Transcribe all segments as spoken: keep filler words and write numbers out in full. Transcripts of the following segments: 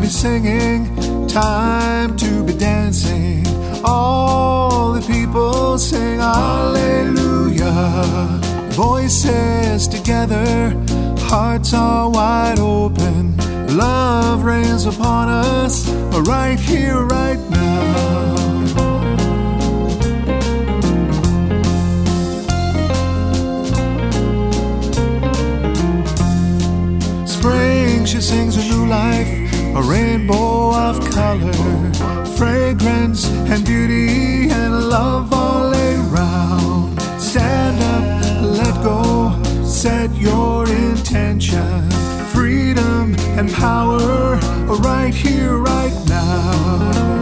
be singing, time to be dancing. All the people sing hallelujah. Voices together, hearts are wide open. Love reigns upon us right here, right now. Spring, she sings a new life, a rainbow of color, fragrance and beauty and love all around. Stand up, let go, set your intention. Freedom and power right here, right now.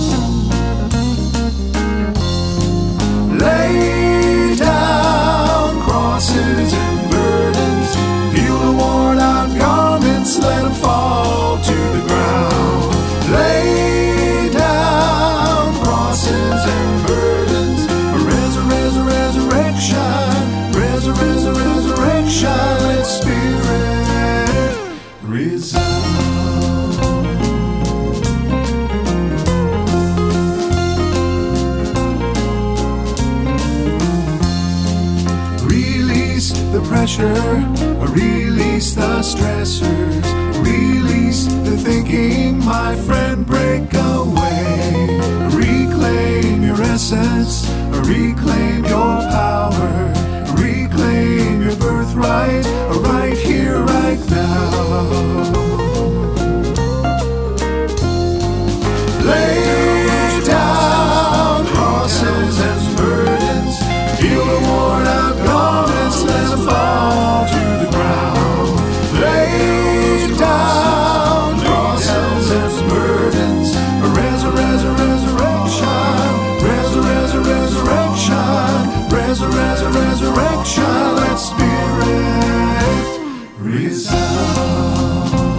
Lay down crosses and burdens, peel the worn out garments, let them fall to the ground. Lay down crosses and burdens, res res resurrection, res res resurrection, let spirit resound. Release the pressure, release the stressors, release the thinking, my friend, break away. Reclaim your essence, reclaim your power, reclaim your birthright, right here, right now. Lay down crosses and burdens, feel the worn out garments, let them fall to the ground. Lay down crosses and burdens, res res resurrection, res res resurrection, res res resurrection, let spirit resound.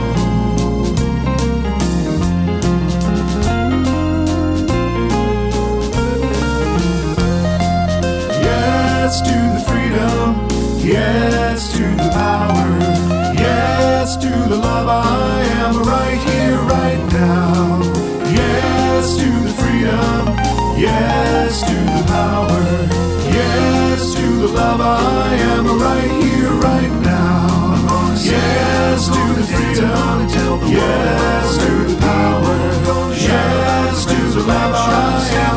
Yes to the freedom, yes to the power, yes to the love I am right here, right now. Yes to the freedom, yes to the power, yes to the love I am right here, right now. Yes to the freedom, yes to the power, yes to the love I am.